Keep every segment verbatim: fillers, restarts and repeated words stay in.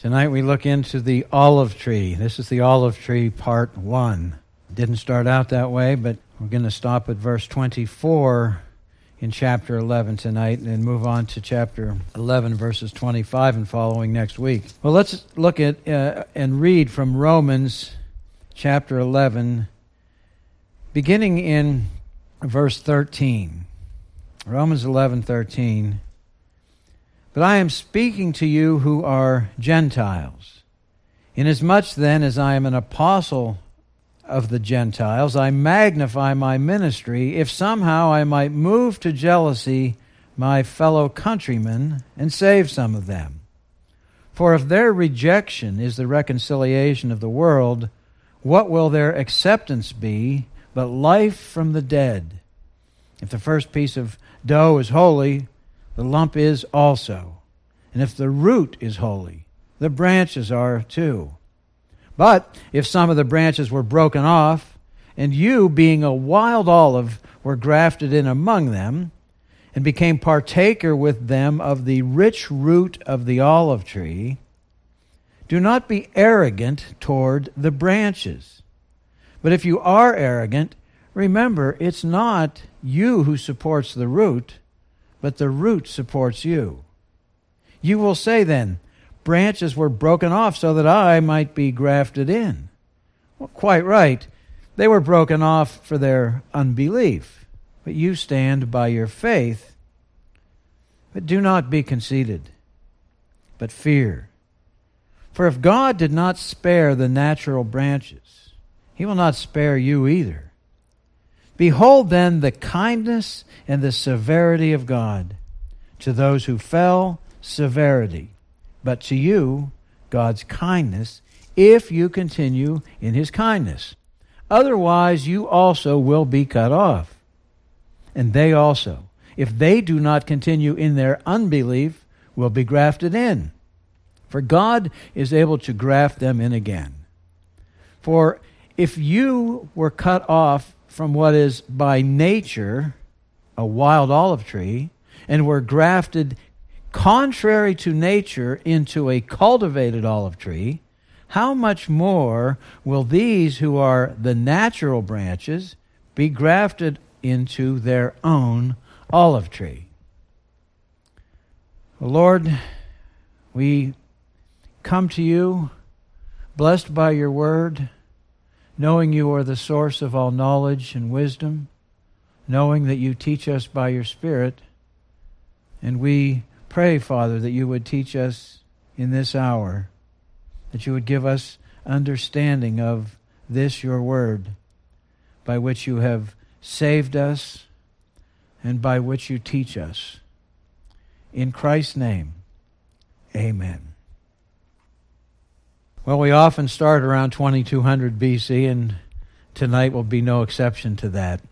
Tonight we look into the olive tree. This is the olive tree part one. It didn't start out that way, but we're going to stop at verse twenty-four in chapter eleven tonight and then move on to chapter eleven, verses twenty-five and following next week. Well, let's look at uh, and read from Romans chapter eleven, beginning in verse thirteen. Romans eleven thirteen. But I am speaking to you who are Gentiles. Inasmuch then as I am an apostle of the Gentiles, I magnify my ministry, if somehow I might move to jealousy my fellow countrymen and save some of them. For if their rejection is the reconciliation of the world, what will their acceptance be but life from the dead? If the first piece of dough is holy, the lump is also. And if the root is holy, the branches are too. But if some of the branches were broken off, and you, being a wild olive, were grafted in among them, and became partaker with them of the rich root of the olive tree, do not be arrogant toward the branches. But if you are arrogant, remember, it's not you who supports the root, but the root supports you. You will say then, branches were broken off so that I might be grafted in. Well, quite right. They were broken off for their unbelief, but you stand by your faith. But do not be conceited, but fear. For if God did not spare the natural branches, He will not spare you either. Behold then the kindness and the severity of God. To those who fell, severity. But to you, God's kindness, if you continue in His kindness. Otherwise, you also will be cut off. And they also, if they do not continue in their unbelief, will be grafted in. For God is able to graft them in again. For if you were cut off from what is by nature a wild olive tree, and were grafted contrary to nature into a cultivated olive tree, how much more will these who are the natural branches be grafted into their own olive tree? Lord, we come to you blessed by your word, knowing you are the source of all knowledge and wisdom, knowing that you teach us by your Spirit. And we pray, Father, that you would teach us in this hour, that you would give us understanding of this, your word, by which you have saved us and by which you teach us. In Christ's name, amen. Well, we often start around twenty-two hundred B C, and tonight will be no exception to that.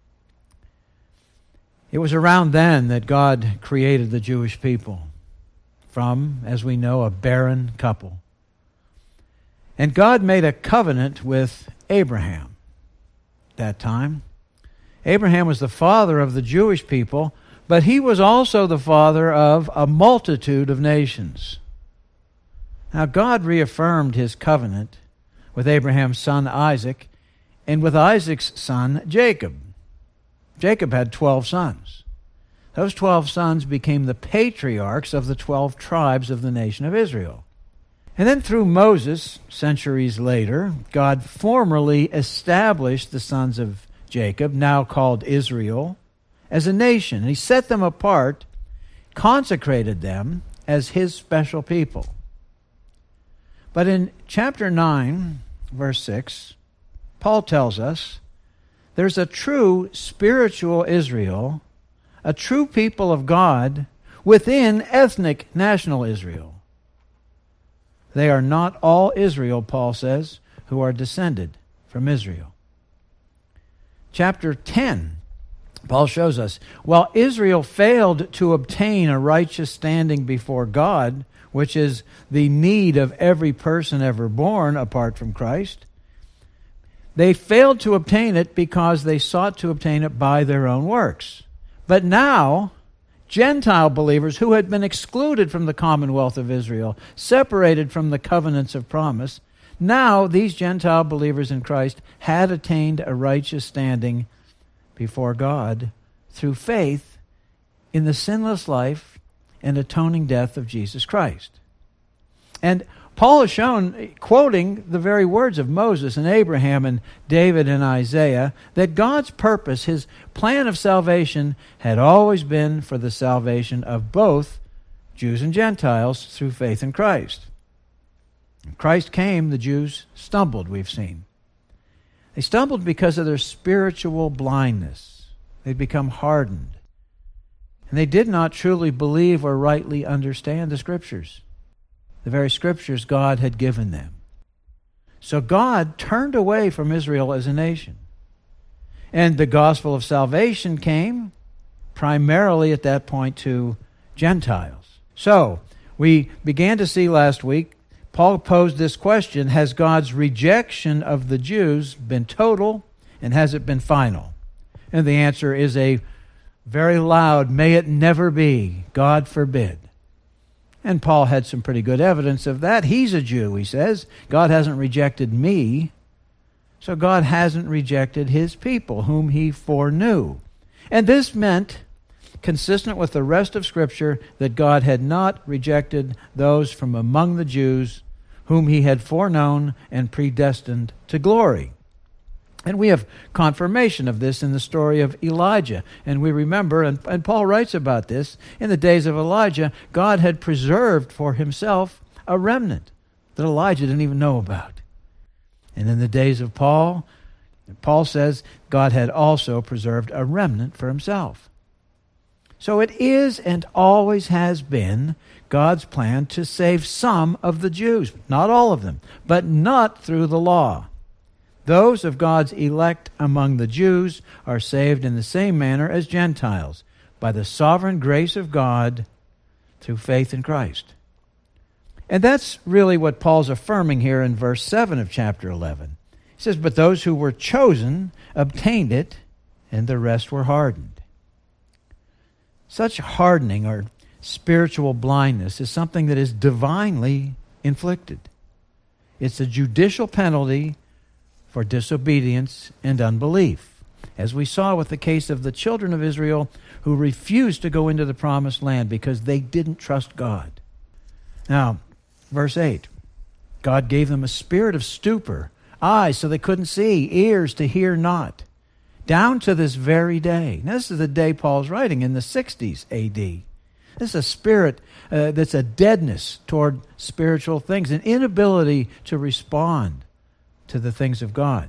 It was around then that God created the Jewish people from, as we know, a barren couple. And God made a covenant with Abraham at that time. Abraham was the father of the Jewish people, but he was also the father of a multitude of nations. Now, God reaffirmed his covenant with Abraham's son Isaac and with Isaac's son Jacob. Jacob had twelve sons. Those twelve sons became the patriarchs of the twelve tribes of the nation of Israel. And then through Moses, centuries later, God formally established the sons of Jacob, now called Israel, as a nation. And he set them apart, consecrated them as his special people. But in chapter nine, verse six, Paul tells us there's a true spiritual Israel, a true people of God within ethnic national Israel. They are not all Israel, Paul says, who are descended from Israel. Chapter ten, Paul shows us, while Israel failed to obtain a righteous standing before God, which is the need of every person ever born apart from Christ, they failed to obtain it because they sought to obtain it by their own works. But now, Gentile believers who had been excluded from the commonwealth of Israel, separated from the covenants of promise. Now these Gentile believers in Christ had attained a righteous standing before God through faith in the sinless life and atoning death of Jesus Christ. And Paul has shown, quoting the very words of Moses and Abraham and David and Isaiah, that God's purpose, his plan of salvation, had always been for the salvation of both Jews and Gentiles through faith in Christ. When Christ came, the Jews stumbled, we've seen. They stumbled because of their spiritual blindness. They'd become hardened. And they did not truly believe or rightly understand the Scriptures, the very Scriptures God had given them. So God turned away from Israel as a nation. And the gospel of salvation came primarily at that point to Gentiles. So, we began to see last week, Paul posed this question: has God's rejection of the Jews been total, and has it been final? And the answer is a very loud, may it never be, God forbid. And Paul had some pretty good evidence of that. He's a Jew, he says. God hasn't rejected me, so God hasn't rejected his people, whom he foreknew. And this meant, consistent with the rest of Scripture, that God had not rejected those from among the Jews whom he had foreknown and predestined to glory. And we have confirmation of this in the story of Elijah. And we remember, and, and Paul writes about this, in the days of Elijah, God had preserved for himself a remnant that Elijah didn't even know about. And in the days of Paul, Paul says God had also preserved a remnant for himself. So it is and always has been God's plan to save some of the Jews, not all of them, but not through the law. Those of God's elect among the Jews are saved in the same manner as Gentiles, by the sovereign grace of God through faith in Christ. And that's really what Paul's affirming here in verse seven of chapter eleven. He says, but those who were chosen obtained it, and the rest were hardened. Such hardening or spiritual blindness is something that is divinely inflicted. It's a judicial penalty for disobedience and unbelief, as we saw with the case of the children of Israel who refused to go into the promised land because they didn't trust God. Now, verse eight, God gave them a spirit of stupor, eyes so they couldn't see, ears to hear not, down to this very day. Now, this is the day Paul's writing, in the sixties A D. This is a spirit uh, that's a deadness toward spiritual things, an inability to respond to the things of God.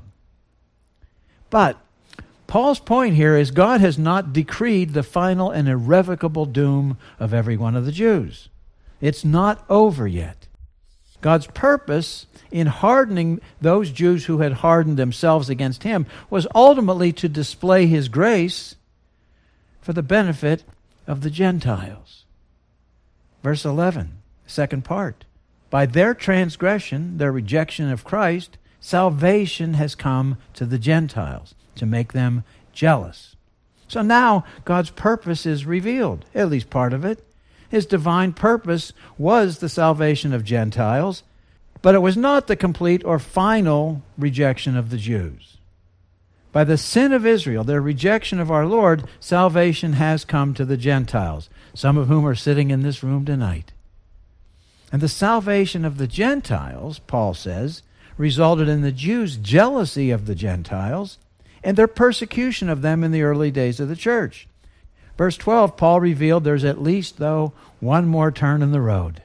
But Paul's point here is God has not decreed the final and irrevocable doom of every one of the Jews. It's not over yet. God's purpose in hardening those Jews who had hardened themselves against him was ultimately to display his grace for the benefit of the Gentiles. Verse eleven, second part. By their transgression, their rejection of Christ, salvation has come to the Gentiles to make them jealous. So now God's purpose is revealed, at least part of it. His divine purpose was the salvation of Gentiles, but it was not the complete or final rejection of the Jews. By the sin of Israel, their rejection of our Lord, salvation has come to the Gentiles, some of whom are sitting in this room tonight. And the salvation of the Gentiles, Paul says, resulted in the Jews' jealousy of the Gentiles and their persecution of them in the early days of the church. Verse twelve, Paul revealed there's at least, though, one more turn in the road.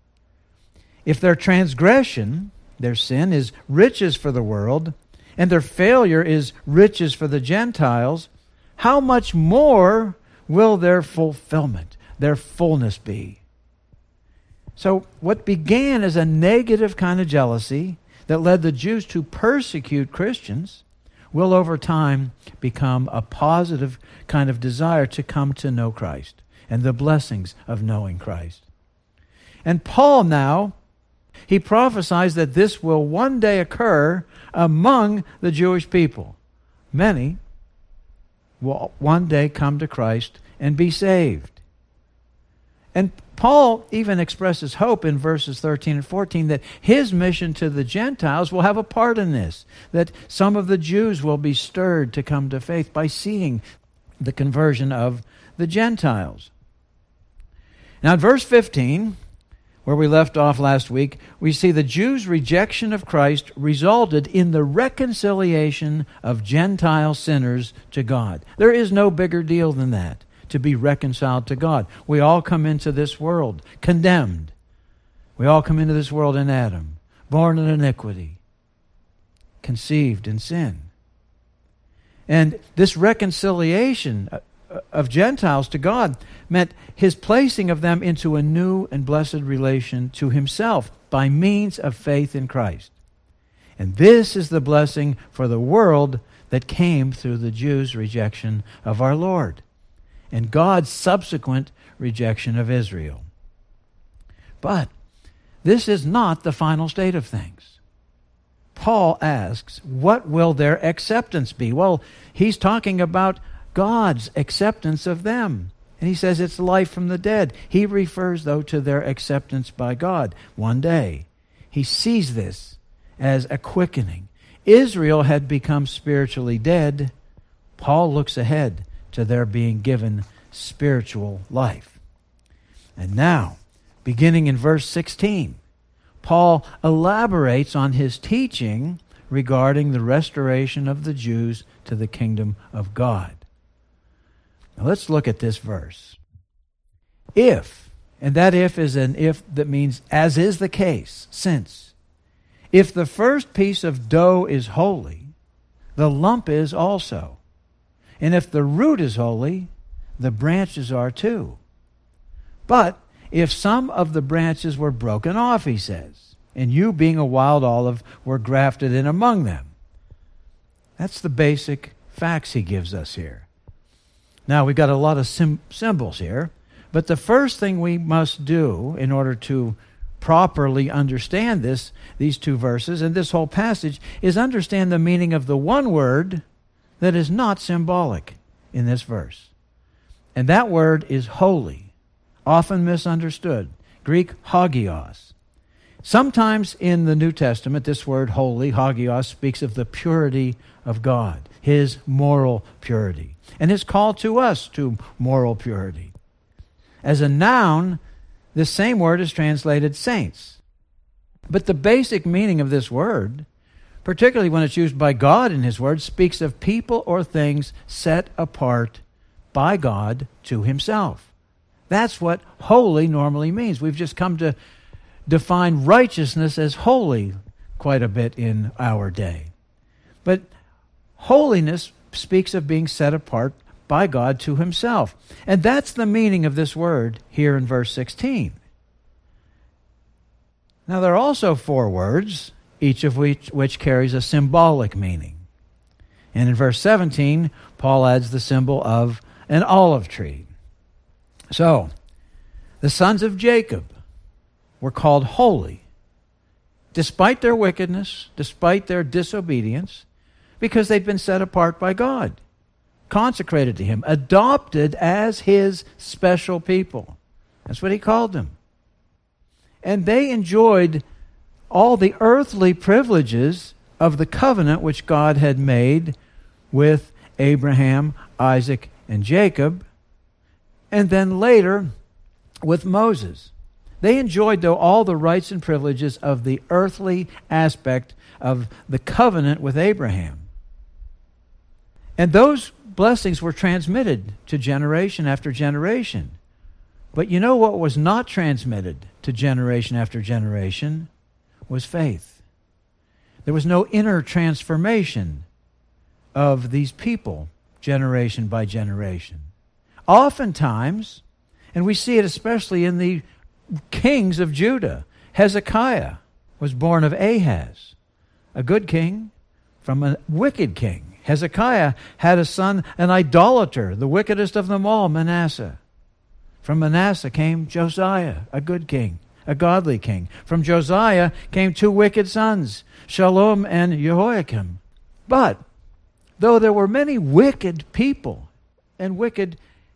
If their transgression, their sin, is riches for the world, and their failure is riches for the Gentiles, how much more will their fulfillment, their fullness be? So what began as a negative kind of jealousy that led the Jews to persecute Christians will over time become a positive kind of desire to come to know Christ and the blessings of knowing Christ. And Paul now, he prophesies that this will one day occur among the Jewish people. Many will one day come to Christ and be saved. And Paul even expresses hope in verses thirteen and fourteen that his mission to the Gentiles will have a part in this, that some of the Jews will be stirred to come to faith by seeing the conversion of the Gentiles. Now in verse fifteen, where we left off last week, we see the Jews' rejection of Christ resulted in the reconciliation of Gentile sinners to God. There is no bigger deal than that, to be reconciled to God. We all come into this world condemned. We all come into this world in Adam, born in iniquity, conceived in sin. And this reconciliation of Gentiles to God meant his placing of them into a new and blessed relation to himself by means of faith in Christ. And this is the blessing for the world that came through the Jews' rejection of our Lord and God's subsequent rejection of Israel. But this is not the final state of things. Paul asks, what will their acceptance be? Well, he's talking about God's acceptance of them. And he says it's life from the dead. He refers, though, to their acceptance by God one day. He sees this as a quickening. Israel had become spiritually dead. Paul looks ahead to their being given spiritual life. And now, beginning in verse sixteen, Paul elaborates on his teaching regarding the restoration of the Jews to the kingdom of God. Now let's look at this verse. If, and that if is an if that means as is the case, since, if the first piece of dough is holy, the lump is also. And if the root is holy, the branches are too. But if some of the branches were broken off, he says, and you being a wild olive were grafted in among them. That's the basic facts he gives us here. Now, we've got a lot of sim- symbols here, but the first thing we must do in order to properly understand this, these two verses and this whole passage, is understand the meaning of the one word that is not symbolic in this verse. And that word is holy, often misunderstood. Greek hagios. Sometimes in the New Testament, this word holy, hagios, speaks of the purity of God, his moral purity, and his call to us to moral purity. As a noun, this same word is translated saints. But the basic meaning of this word, particularly when it's used by God in his word, speaks of people or things set apart by God to himself. That's what holy normally means. We've just come to define righteousness as holy quite a bit in our day. But holiness speaks of being set apart by God to himself. And that's the meaning of this word here in verse sixteen. Now there are also four words, each of which, which carries a symbolic meaning. And in verse seventeen, Paul adds the symbol of an olive tree. So, the sons of Jacob were called holy, despite their wickedness, despite their disobedience, because they'd been set apart by God, consecrated to him, adopted as his special people. That's what he called them. And they enjoyed all the earthly privileges of the covenant which God had made with Abraham, Isaac, and Jacob, and then later with Moses. They enjoyed, though, all the rights and privileges of the earthly aspect of the covenant with Abraham. And those blessings were transmitted to generation after generation. But you know what was not transmitted to generation after generation was faith. There was no inner transformation of these people generation by generation. Oftentimes, and we see it especially in the kings of Judah, Hezekiah was born of Ahaz, a good king from a wicked king. Hezekiah had a son, an idolater, the wickedest of them all, Manasseh. From Manasseh came Josiah, a good king, a godly king. From Josiah came two wicked sons, Shallum and Jehoiakim. But though there were many wicked people and wicked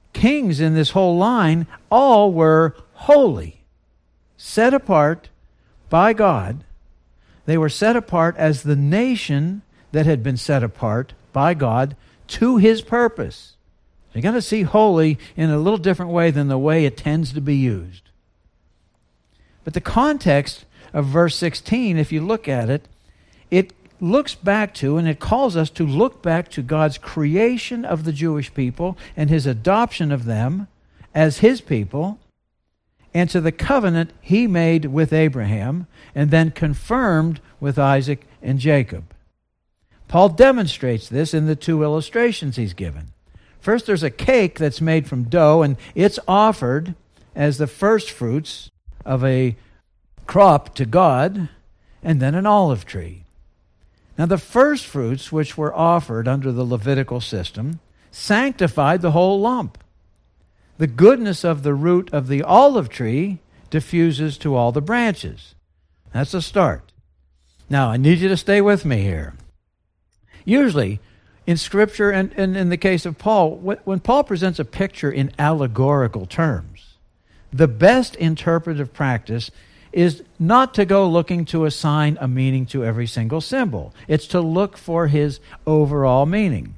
kings in this whole line all were holy, set apart by God. They were set apart as the nation that had been set apart by God to His purpose. You're going to see holy in a little different way than the way it tends to be used. But the context of verse sixteen, if you look at it, it looks back to, and it calls us to look back to God's creation of the Jewish people and His adoption of them as His people, and to the covenant He made with Abraham and then confirmed with Isaac and Jacob. Paul demonstrates this in the two illustrations he's given. First, there's a cake that's made from dough, and it's offered as the first fruits of a crop to God, and then an olive tree. Now, the first fruits which were offered under the Levitical system sanctified the whole lump. The goodness of the root of the olive tree diffuses to all the branches. That's a start. Now, I need you to stay with me here. Usually, in Scripture, and, and in the case of Paul, when Paul presents a picture in allegorical terms, the best interpretive practice is not to go looking to assign a meaning to every single symbol. It's to look for his overall meaning.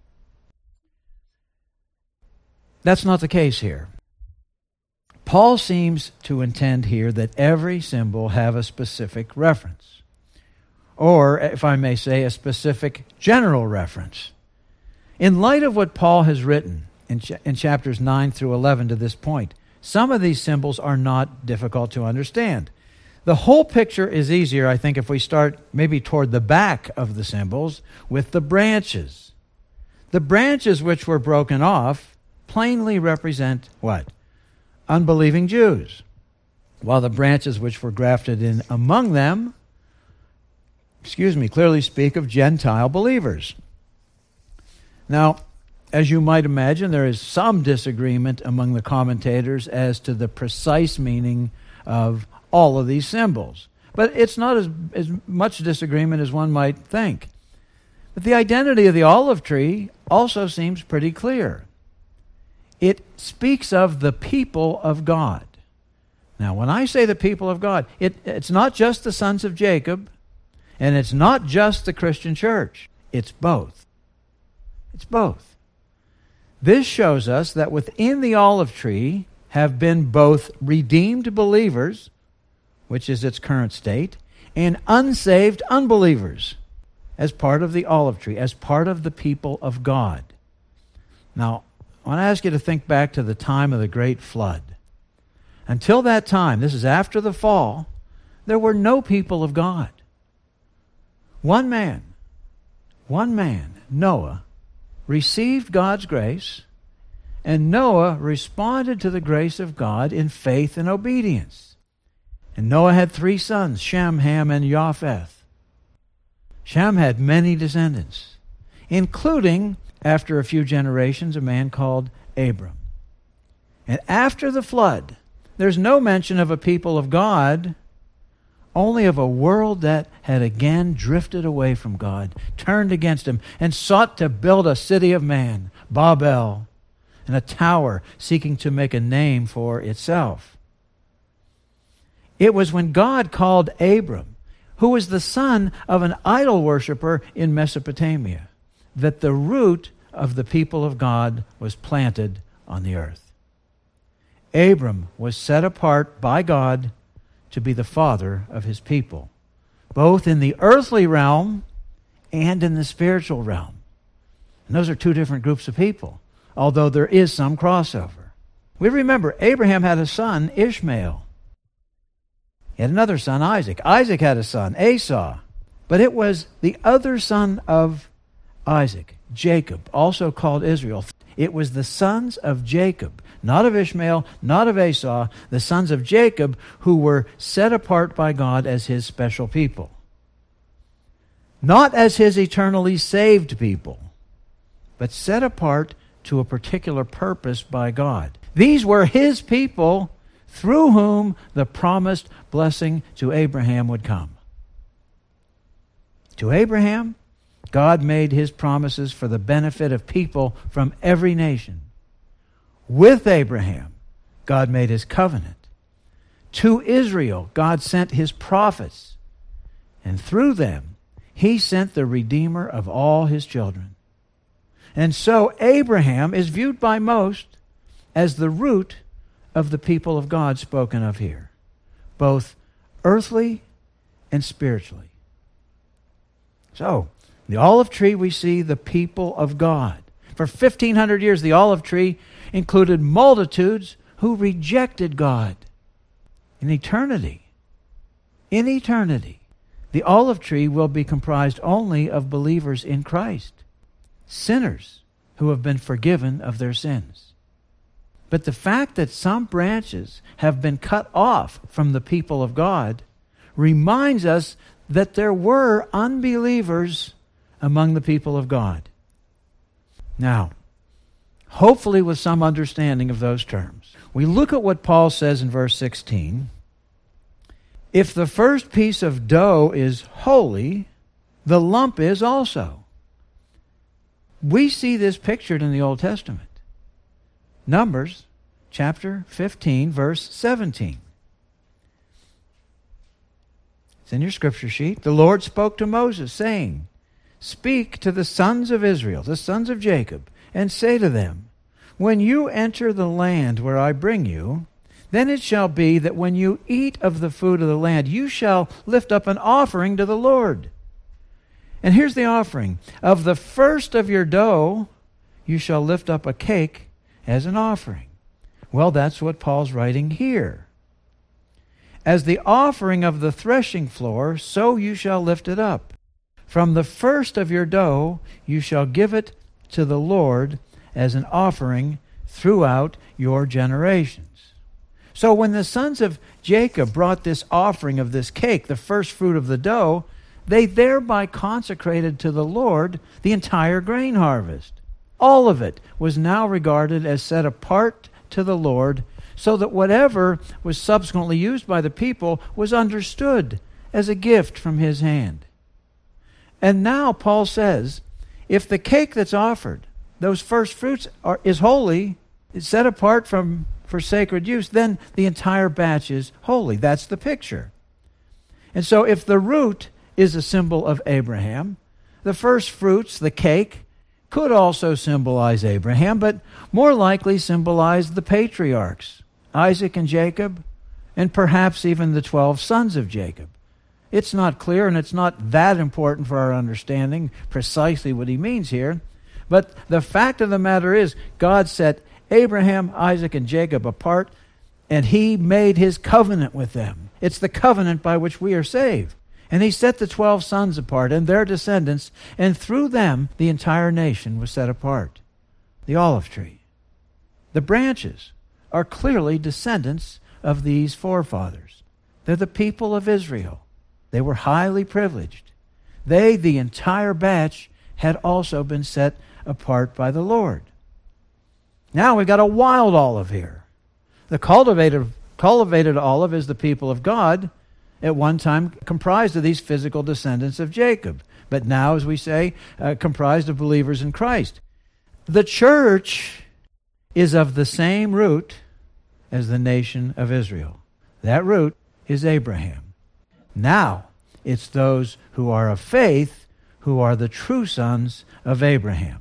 That's not the case here. Paul seems to intend here that every symbol have a specific reference, or, if I may say, a specific general reference. In light of what Paul has written in, ch- in chapters nine through eleven to this point, some of these symbols are not difficult to understand. The whole picture is easier, I think, if we start maybe toward the back of the symbols with the branches. The branches which were broken off plainly represent what? Unbelieving Jews, while the branches which were grafted in among them, excuse me, clearly speak of Gentile believers. Now, as you might imagine, there is some disagreement among the commentators as to the precise meaning of all of these symbols. But it's not as, as much disagreement as one might think. But the identity of the olive tree also seems pretty clear. It speaks of the people of God. Now, when I say the people of God, it, it's not just the sons of Jacob, and it's not just the Christian church. It's both. It's both. This shows us that within the olive tree have been both redeemed believers, which is its current state, and unsaved unbelievers as part of the olive tree, as part of the people of God. Now, I want to ask you to think back to the time of the great flood. Until that time, this is after the fall, there were no people of God. One man, one man, Noah, received God's grace, and Noah responded to the grace of God in faith and obedience. And Noah had three sons, Shem, Ham, and Japheth. Shem had many descendants, including, after a few generations, a man called Abram. And after the flood, there's no mention of a people of God, only of a world that had again drifted away from God, turned against Him, and sought to build a city of man, Babel, and a tower seeking to make a name for itself. It was when God called Abram, who was the son of an idol worshiper in Mesopotamia, that the root of the people of God was planted on the earth. Abram was set apart by God to be the father of his people, both in the earthly realm and in the spiritual realm. And those are two different groups of people, although there is some crossover. We remember Abraham had a son, Ishmael. He had another son, Isaac. Isaac had a son, Esau. But it was the other son of Isaac, Jacob, also called Israel. It was the sons of Jacob, not of Ishmael, not of Esau, the sons of Jacob, who were set apart by God as His special people. Not as His eternally saved people, but set apart to a particular purpose by God. These were His people through whom the promised blessing to Abraham would come. To Abraham, God made His promises for the benefit of people from every nation. With Abraham, God made his covenant. To Israel, God sent his prophets. And through them, he sent the Redeemer of all his children. And so Abraham is viewed by most as the root of the people of God spoken of here, both earthly and spiritually. So, the olive tree, we see the people of God. For fifteen hundred years, the olive tree included multitudes who rejected God. In eternity, in eternity, the olive tree will be comprised only of believers in Christ, sinners who have been forgiven of their sins. But the fact that some branches have been cut off from the people of God reminds us that there were unbelievers among the people of God. Now, hopefully with some understanding of those terms, we look at what Paul says in verse sixteen. If the first piece of dough is holy, the lump is also. We see this pictured in the Old Testament. Numbers chapter fifteen, verse seventeen. It's in your scripture sheet. The Lord spoke to Moses, saying, Speak to the sons of Israel, the sons of Jacob, and say to them, When you enter the land where I bring you, then it shall be that when you eat of the food of the land, you shall lift up an offering to the Lord. And here's the offering. Of the first of your dough, you shall lift up a cake as an offering. Well, that's what Paul's writing here. As the offering of the threshing floor, so you shall lift it up. From the first of your dough, you shall give it to the Lord as an offering throughout your generations. So when the sons of Jacob brought this offering of this cake, the first fruit of the dough, they thereby consecrated to the Lord the entire grain harvest. All of it was now regarded as set apart to the Lord, so that whatever was subsequently used by the people was understood as a gift from his hand. And now Paul says, if the cake that's offered, those first fruits, are, is holy, is set apart from for sacred use, then the entire batch is holy. That's the picture. And so if the root is a symbol of Abraham, the first fruits, the cake, could also symbolize Abraham, but more likely symbolize the patriarchs, Isaac and Jacob, and perhaps even the twelve sons of Jacob. It's not clear, and it's not that important for our understanding precisely what he means here. But the fact of the matter is, God set Abraham, Isaac, and Jacob apart, and he made his covenant with them. It's the covenant by which we are saved. And he set the twelve sons apart and their descendants, and through them the entire nation was set apart. The olive tree. The branches are clearly descendants of these forefathers. They're the people of Israel. They were highly privileged. They, the entire batch, had also been set apart by the Lord. Now we've got a wild olive here. The cultivated, cultivated olive is the people of God, at one time comprised of these physical descendants of Jacob, but now, as we say, uh, comprised of believers in Christ. The church is of the same root as the nation of Israel. That root is Abraham. Now, it's those who are of faith who are the true sons of Abraham.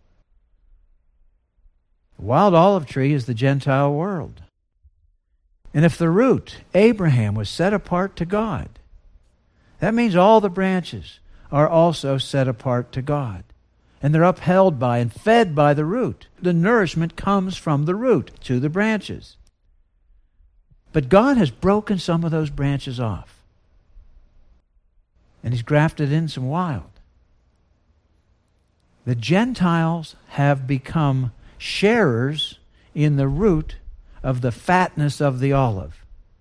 The wild olive tree is the Gentile world. And if the root, Abraham, was set apart to God, that means all the branches are also set apart to God. And they're upheld by and fed by the root. The nourishment comes from the root to the branches. But God has broken some of those branches off. And he's grafted in some wild. The Gentiles have become sharers in the root of the fatness of the olive.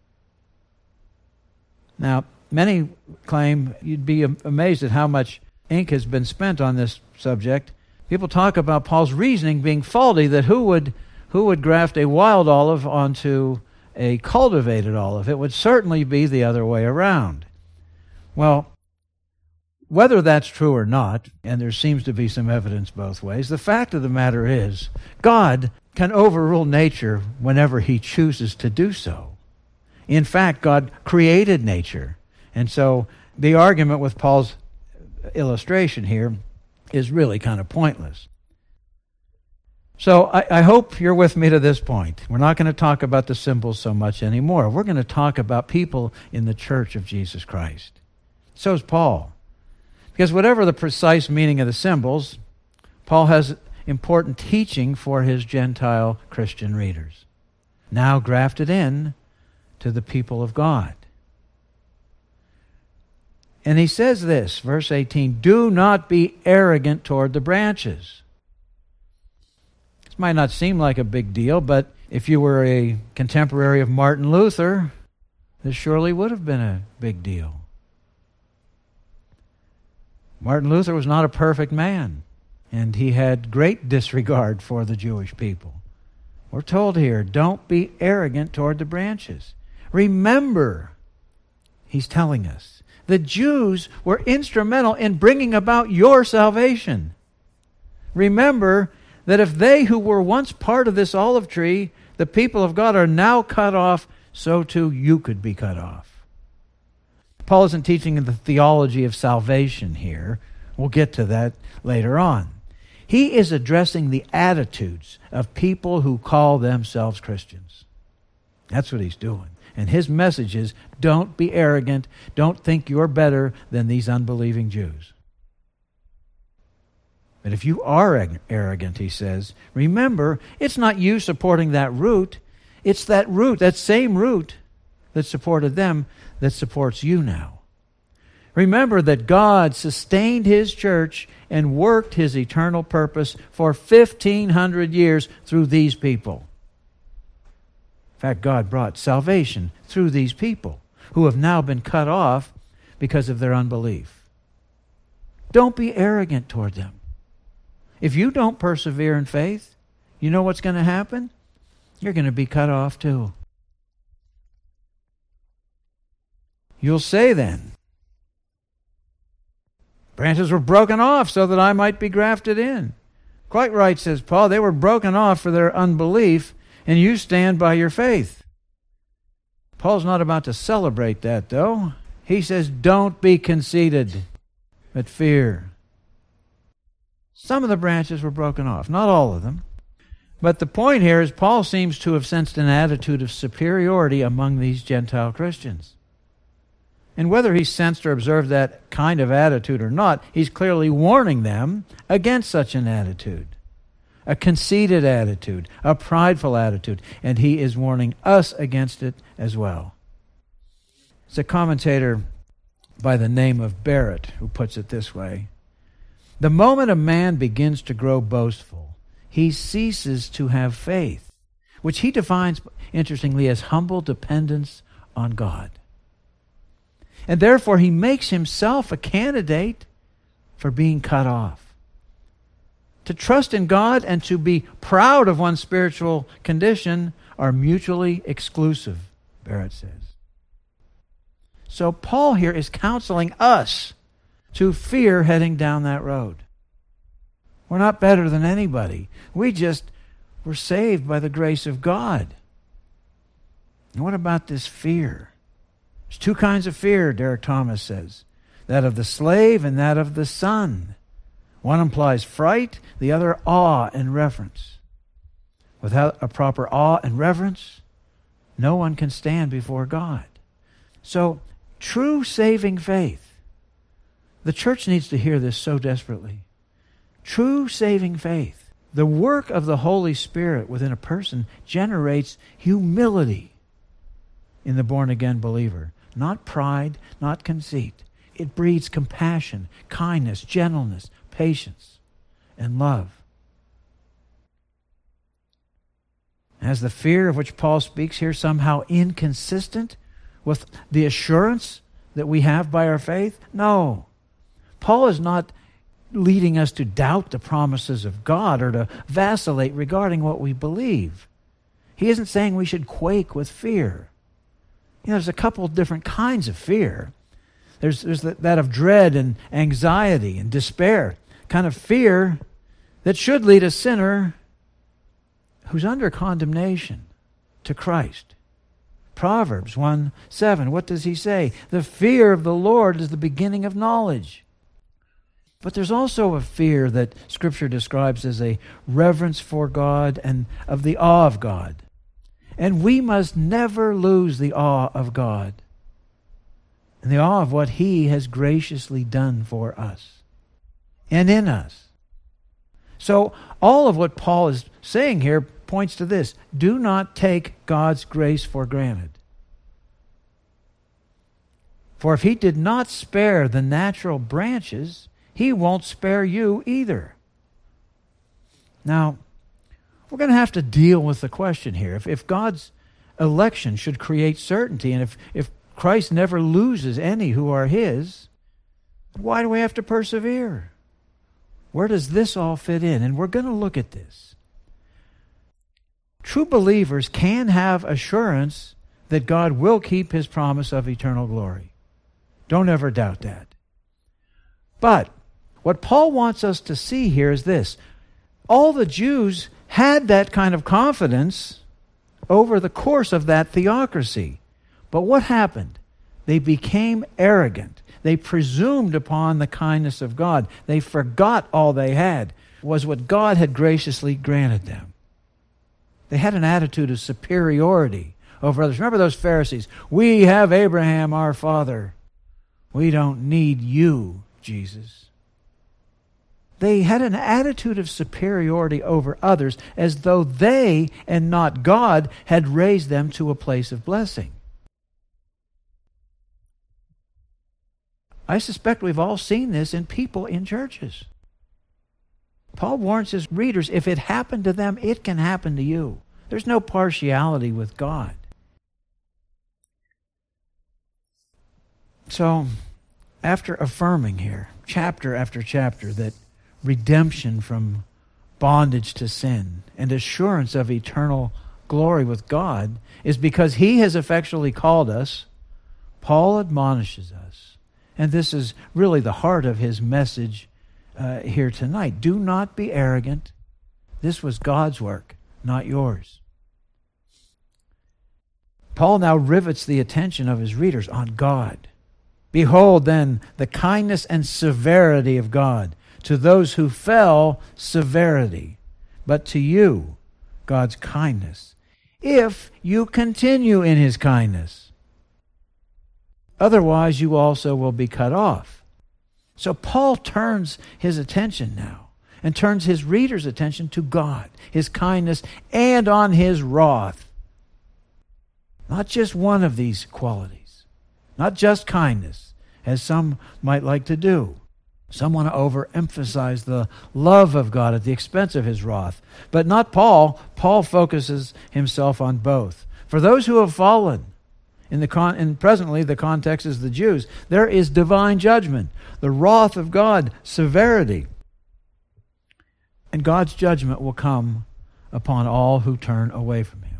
Now, many claim, you'd be amazed at how much ink has been spent on this subject. People talk about Paul's reasoning being faulty, that who would who would graft a wild olive onto a cultivated olive? It would certainly be the other way around. Well, whether that's true or not, and there seems to be some evidence both ways, the fact of the matter is, God can overrule nature whenever he chooses to do so. In fact, God created nature. And so the argument with Paul's illustration here is really kind of pointless. So I, I hope you're with me to this point. We're not going to talk about the symbols so much anymore. We're going to talk about people in the church of Jesus Christ. So is Paul. Because whatever the precise meaning of the symbols, Paul has important teaching for his Gentile Christian readers, now grafted in to the people of God. And he says this, verse eighteen, do not be arrogant toward the branches. This might not seem like a big deal, but if you were a contemporary of Martin Luther, this surely would have been a big deal. Martin Luther was not a perfect man, and he had great disregard for the Jewish people. We're told here, don't be arrogant toward the branches. Remember, he's telling us, the Jews were instrumental in bringing about your salvation. Remember that if they who were once part of this olive tree, the people of God, are now cut off, so too you could be cut off. Paul isn't teaching the theology of salvation here. We'll get to that later on. He is addressing the attitudes of people who call themselves Christians. That's what he's doing. And his message is, don't be arrogant. Don't think you're better than these unbelieving Jews. But if you are arrogant, he says, remember, it's not you supporting that root. It's that root, that same root that supported them, that supports you now. Remember that God sustained his church and worked his eternal purpose for fifteen hundred years through these people. In fact, God brought salvation through these people who have now been cut off because of their unbelief. Don't be arrogant toward them. If you don't persevere in faith, you know what's going to happen? You're going to be cut off too. You'll say then, branches were broken off so that I might be grafted in. Quite right, says Paul. They were broken off for their unbelief, and you stand by your faith. Paul's not about to celebrate that, though. He says, don't be conceited, but fear. Some of the branches were broken off, not all of them. But the point here is Paul seems to have sensed an attitude of superiority among these Gentile Christians. And whether he sensed or observed that kind of attitude or not, he's clearly warning them against such an attitude. A conceited attitude, a prideful attitude, and he is warning us against it as well. It's a commentator by the name of Barrett who puts it this way. The moment a man begins to grow boastful, he ceases to have faith, which he defines, interestingly, as humble dependence on God. And therefore he makes himself a candidate for being cut off. To trust in God and to be proud of one's spiritual condition are mutually exclusive, Barrett says. So Paul here is counseling us to fear heading down that road. We're not better than anybody. We just were saved by the grace of God. And what about this fear? There's two kinds of fear, Derek Thomas says. That of the slave and that of the son. One implies fright, the other awe and reverence. Without a proper awe and reverence, no one can stand before God. So, true saving faith. The church needs to hear this so desperately. True saving faith. The work of the Holy Spirit within a person generates humility in the born-again believer. Not pride, not conceit. It breeds compassion, kindness, gentleness, patience, and love. As the fear of which Paul speaks here somehow inconsistent with the assurance that we have by our faith? No. Paul is not leading us to doubt the promises of God or to vacillate regarding what we believe. He isn't saying we should quake with fear. You know, there's a couple of different kinds of fear. There's, there's that of dread and anxiety and despair, kind of fear that should lead a sinner who's under condemnation to Christ. Proverbs one seven, what does he say? The fear of the Lord is the beginning of knowledge. But there's also a fear that Scripture describes as a reverence for God and of the awe of God. And we must never lose the awe of God and the awe of what He has graciously done for us and in us. So all of what Paul is saying here points to this. Do not take God's grace for granted. For if He did not spare the natural branches, He won't spare you either. Now, we're going to have to deal with the question here. If, if God's election should create certainty, and if, if Christ never loses any who are His, why do we have to persevere? Where does this all fit in? And we're going to look at this. True believers can have assurance that God will keep His promise of eternal glory. Don't ever doubt that. But what Paul wants us to see here is this. All the Jews had that kind of confidence over the course of that theocracy. But what happened? They became arrogant. They presumed upon the kindness of God. They forgot all they had was what God had graciously granted them. They had an attitude of superiority over others. Remember those Pharisees? We have Abraham, our father. We don't need you, Jesus. They had an attitude of superiority over others as though they and not God had raised them to a place of blessing. I suspect we've all seen this in people in churches. Paul warns his readers, if it happened to them, it can happen to you. There's no partiality with God. So, after affirming here, chapter after chapter, that redemption from bondage to sin and assurance of eternal glory with God is because He has effectually called us, Paul admonishes us. And this is really the heart of his message uh, here tonight. Do not be arrogant. This was God's work, not yours. Paul now rivets the attention of his readers on God. Behold, then, the kindness and severity of God. To those who fell, severity. But to you, God's kindness. If you continue in His kindness. Otherwise, you also will be cut off. So Paul turns his attention now and turns his readers' attention to God, His kindness, and on His wrath. Not just one of these qualities. Not just kindness, as some might like to do. Some want to overemphasize the love of God at the expense of His wrath. But not Paul. Paul focuses himself on both. For those who have fallen, in the con- and presently the context is the Jews, there is divine judgment, the wrath of God, severity. And God's judgment will come upon all who turn away from Him.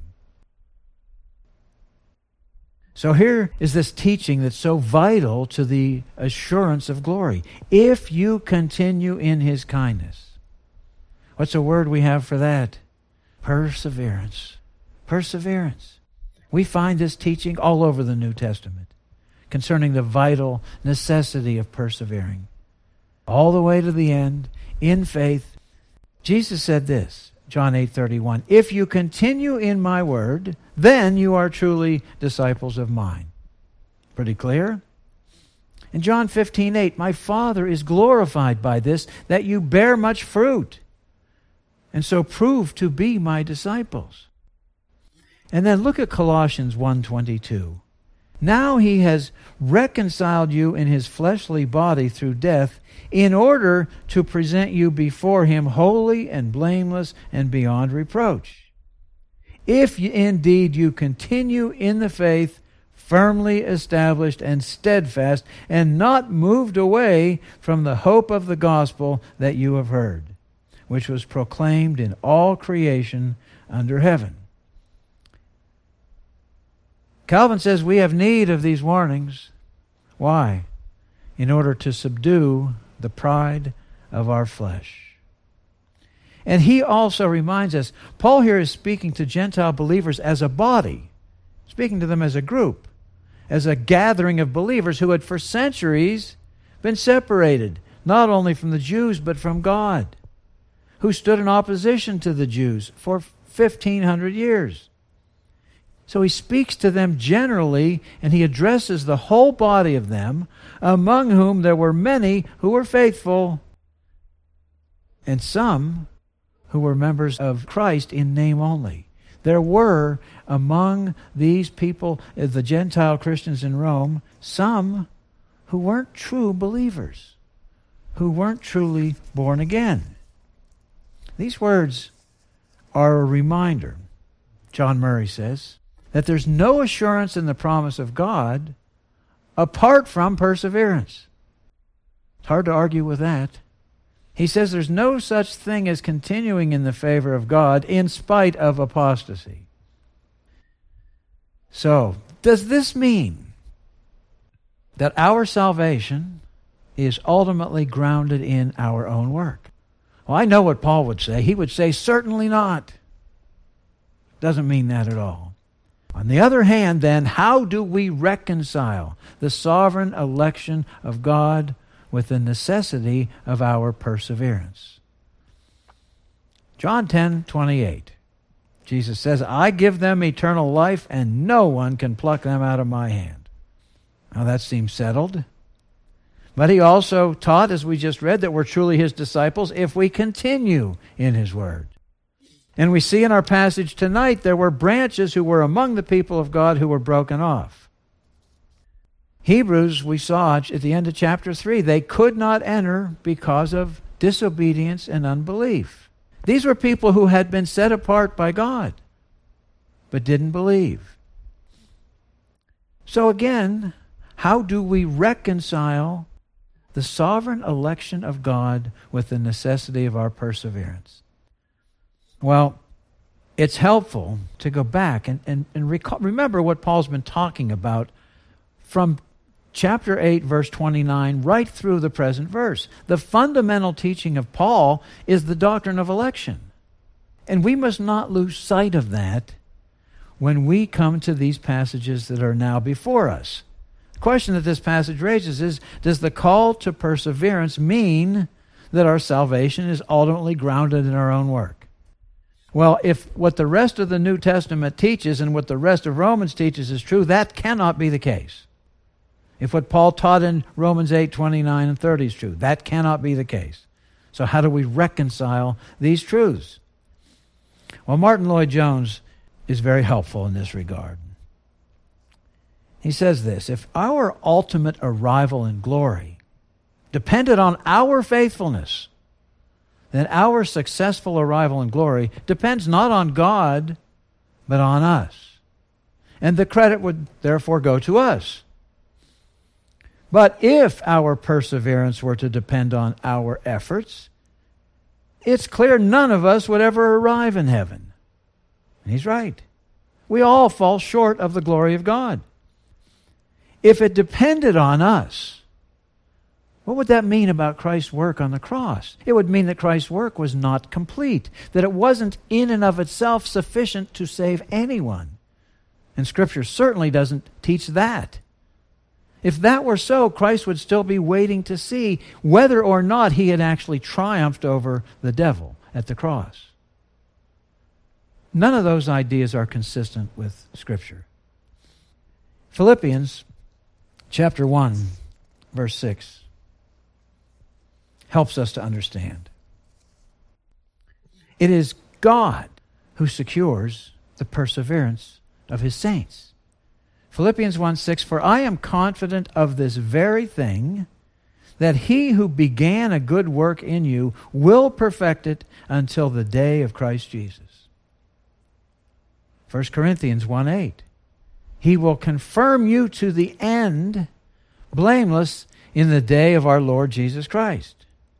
So here is this teaching that's so vital to the assurance of glory. If you continue in His kindness. What's a word we have for that? Perseverance. Perseverance. We find this teaching all over the New Testament concerning the vital necessity of persevering. All the way to the end, in faith. Jesus said this, John eight thirty-one, if you continue in my word, then you are truly disciples of mine. Pretty clear? In John fifteen eight, my Father is glorified by this, that you bear much fruit, and so prove to be my disciples. And then look at Colossians one twenty-two. Now He has reconciled you in His fleshly body through death, in order to present you before Him holy and blameless and beyond reproach. If you, indeed you continue in the faith, firmly established and steadfast, and not moved away from the hope of the gospel that you have heard, which was proclaimed in all creation under heaven. Calvin says we have need of these warnings. Why? In order to subdue the pride of our flesh. And he also reminds us, Paul here is speaking to Gentile believers as a body, speaking to them as a group, as a gathering of believers who had for centuries been separated, not only from the Jews, but from God, who stood in opposition to the Jews for fifteen hundred years. So he speaks to them generally, and he addresses the whole body of them, among whom there were many who were faithful, and some who were members of Christ in name only. There were among these people, the Gentile Christians in Rome, some who weren't true believers, who weren't truly born again. These words are a reminder, John Murray says, that there's no assurance in the promise of God apart from perseverance. It's hard to argue with that. He says there's no such thing as continuing in the favor of God in spite of apostasy. So, does this mean that our salvation is ultimately grounded in our own work? Well, I know what Paul would say. He would say, certainly not. Doesn't mean that at all. On the other hand, then, how do we reconcile the sovereign election of God with the necessity of our perseverance? John ten twenty-eight. Jesus says, I give them eternal life, and no one can pluck them out of my hand. Now that seems settled. But he also taught, as we just read, that we're truly his disciples if we continue in his word. And we see in our passage tonight there were branches who were among the people of God who were broken off. Hebrews, we saw at the end of chapter three, they could not enter because of disobedience and unbelief. These were people who had been set apart by God, but didn't believe. So again, how do we reconcile the sovereign election of God with the necessity of our perseverance? Well, it's helpful to go back and, and, and recall, remember what Paul's been talking about from chapter eight, verse twenty-nine, right through the present verse. The fundamental teaching of Paul is the doctrine of election. And we must not lose sight of that when we come to these passages that are now before us. The question that this passage raises is, does the call to perseverance mean that our salvation is ultimately grounded in our own work? Well, if what the rest of the New Testament teaches and what the rest of Romans teaches is true, that cannot be the case. If what Paul taught in Romans eight, twenty-nine and thirty is true, that cannot be the case. So how do we reconcile these truths? Well, Martin Lloyd-Jones is very helpful in this regard. He says this, if our ultimate arrival in glory depended on our faithfulness, then our successful arrival in glory depends not on God, but on us. And the credit would therefore go to us. But if our perseverance were to depend on our efforts, it's clear none of us would ever arrive in heaven. And he's right. We all fall short of the glory of God. If it depended on us, what would that mean about Christ's work on the cross? It would mean that Christ's work was not complete, that it wasn't in and of itself sufficient to save anyone. And Scripture certainly doesn't teach that. If that were so, Christ would still be waiting to see whether or not he had actually triumphed over the devil at the cross. None of those ideas are consistent with Scripture. Philippians chapter one, verse six. Helps us to understand. It is God who secures the perseverance of his saints. Philippians one six, for I am confident of this very thing, that he who began a good work in you will perfect it until the day of Christ Jesus. First Corinthians one eight, he will confirm you to the end, blameless in the day of our Lord Jesus Christ.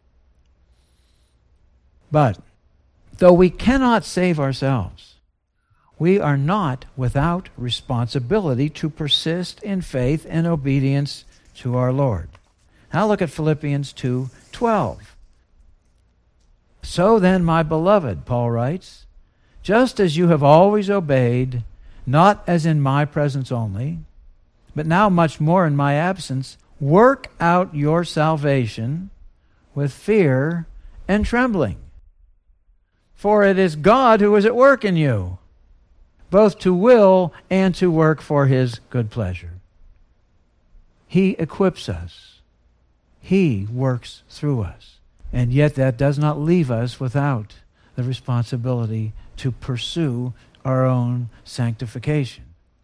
But though we cannot save ourselves, we are not without responsibility to persist in faith and obedience to our Lord. Now look at Philippians two twelve. So then, my beloved, Paul writes, just as you have always obeyed, not as in my presence only, but now much more in my absence, work out your salvation with fear and trembling. For it is God who is at work in you, both to will and to work for His good pleasure. He equips us. He works through us. And yet that does not leave us without the responsibility to pursue our own sanctification.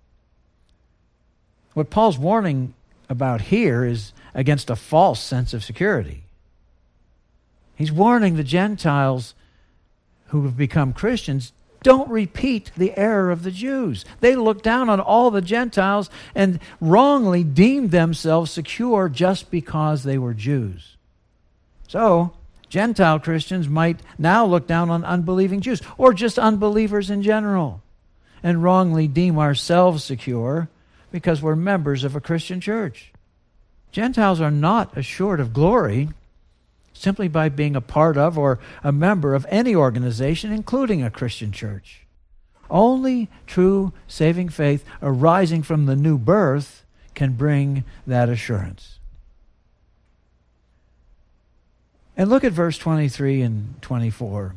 What Paul's warning about here is against a false sense of security. He's warning the Gentiles who have become Christians, don't repeat the error of the Jews. They looked down on all the Gentiles and wrongly deemed themselves secure just because they were Jews. So, Gentile Christians might now look down on unbelieving Jews, or just unbelievers in general, and wrongly deem ourselves secure because we're members of a Christian church. Gentiles are not assured of glory simply by being a part of or a member of any organization, including a Christian church. Only true saving faith arising from the new birth can bring that assurance. And look at verse twenty-three and twenty-four.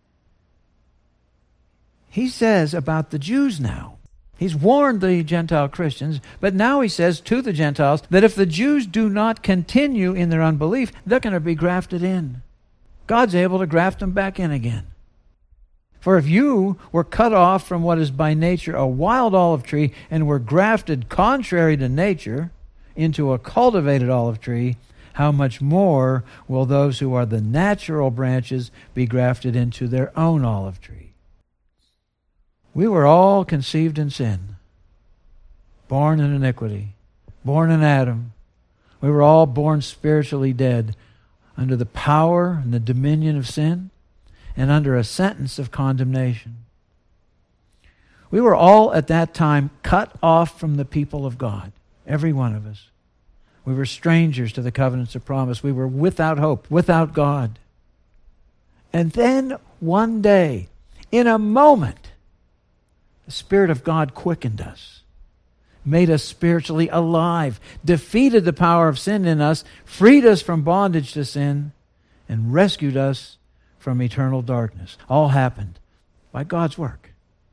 He says about the Jews now. He's warned the Gentile Christians, but now he says to the Gentiles that if the Jews do not continue in their unbelief, they're going to be grafted in. God's able to graft them back in again. For if you were cut off from what is by nature a wild olive tree and were grafted contrary to nature into a cultivated olive tree, how much more will those who are the natural branches be grafted into their own olive tree? We were all conceived in sin, born in iniquity, born in Adam. We were all born spiritually dead under the power and the dominion of sin and under a sentence of condemnation. We were all at that time cut off from the people of God, every one of us. We were strangers to the covenants of promise. We were without hope, without God. And then one day, in a moment, the Spirit of God quickened us, made us spiritually alive, defeated the power of sin in us, freed us from bondage to sin, and rescued us from eternal darkness. All happened by God's work.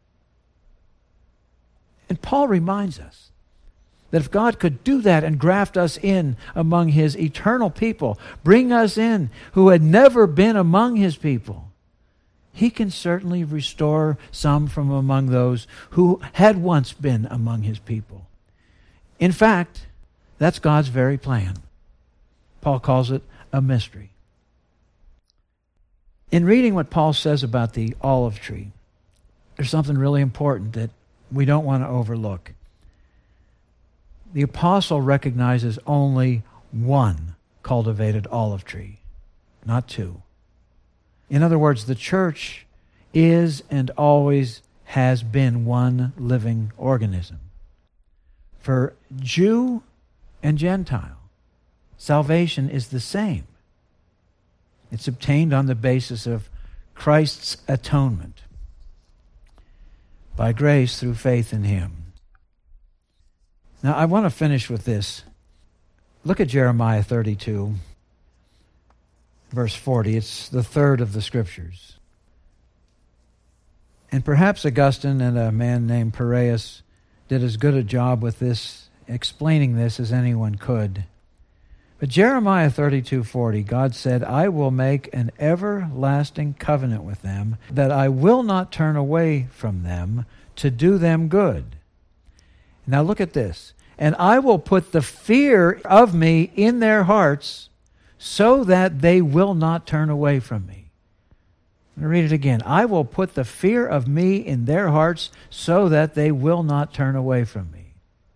And Paul reminds us that if God could do that and graft us in among His eternal people, bring us in who had never been among His people, He can certainly restore some from among those who had once been among His people. In fact, that's God's very plan. Paul calls it a mystery. In reading what Paul says about the olive tree, there's something really important that we don't want to overlook. The apostle recognizes only one cultivated olive tree, not two. In other words, the church is and always has been one living organism. For Jew and Gentile, salvation is the same. It's obtained on the basis of Christ's atonement by grace through faith in Him. Now, I want to finish with this. Look at Jeremiah thirty-two. Verse forty, it's the third of the Scriptures. And perhaps Augustine and a man named Piraeus did as good a job with this, explaining this as anyone could. But Jeremiah thirty-two forty, God said, I will make an everlasting covenant with them, that I will not turn away from them to do them good. Now look at this. And I will put the fear of me in their hearts, so that they will not turn away from me. I'm going to read it again. I will put the fear of me in their hearts, so that they will not turn away from me.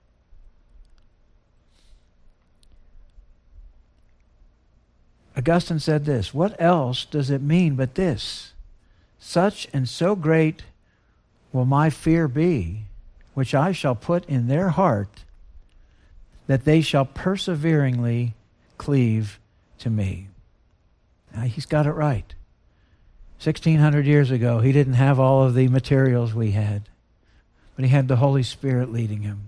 Augustine said this, what else does it mean but this? Such and so great will my fear be, which I shall put in their heart, that they shall perseveringly cleave to me. Now, he's got it right. sixteen hundred years ago, he didn't have all of the materials we had, but he had the Holy Spirit leading him.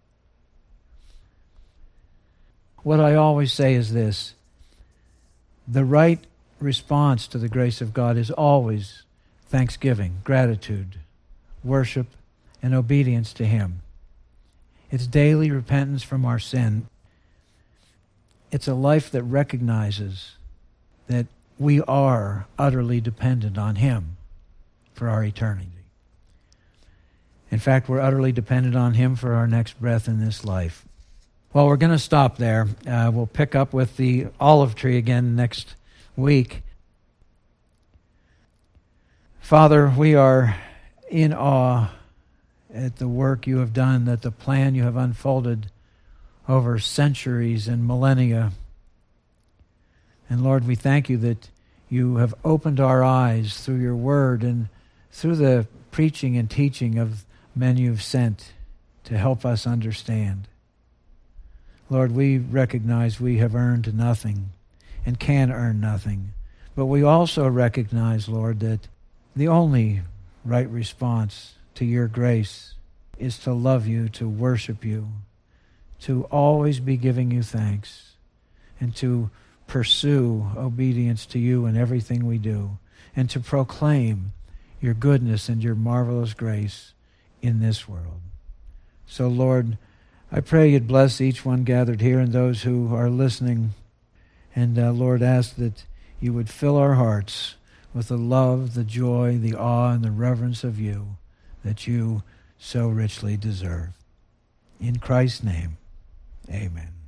What I always say is this: the right response to the grace of God is always thanksgiving, gratitude, worship, and obedience to him. It's daily repentance from our sin. It's a life that recognizes that we are utterly dependent on him for our eternity. In fact, we're utterly dependent on him for our next breath in this life. Well, we're going to stop there. Uh, we'll pick up with the olive tree again next week. Father, we are in awe at the work you have done, at the plan you have unfolded over centuries and millennia. And Lord, we thank you that you have opened our eyes through your word and through the preaching and teaching of men you've sent to help us understand. Lord, we recognize we have earned nothing and can earn nothing. But we also recognize, Lord, that the only right response to your grace is to love you, to worship you, to always be giving you thanks, and to pursue obedience to you in everything we do, and to proclaim your goodness and your marvelous grace in this world. So, Lord, I pray you'd bless each one gathered here and those who are listening. And, uh, Lord, ask that you would fill our hearts with the love, the joy, the awe, and the reverence of you that you so richly deserve. In Christ's name, amen.